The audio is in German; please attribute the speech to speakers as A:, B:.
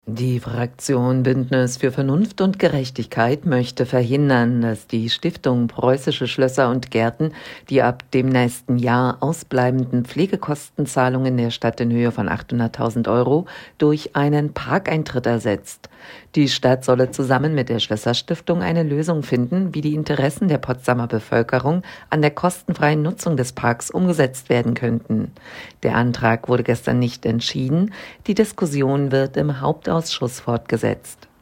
A: Die Fraktion Bündnis für Vernunft und Gerechtigkeit möchte verhindern, dass die Stiftung Preußische Schlösser und Gärten die ab dem nächsten Jahr ausbleibenden Pflegekostenzahlungen der Stadt in Höhe von 800.000 € durch einen Parkeintritt ersetzt. Die Stadt solle zusammen mit der Schlösserstiftung eine Lösung finden, wie die Interessen der Potsdamer Bevölkerung an der kostenfreien Nutzung des Parks umgesetzt werden könnten. Der Antrag wurde gestern nicht entschieden. Die Diskussion wird im Hauptausschuss fortgesetzt.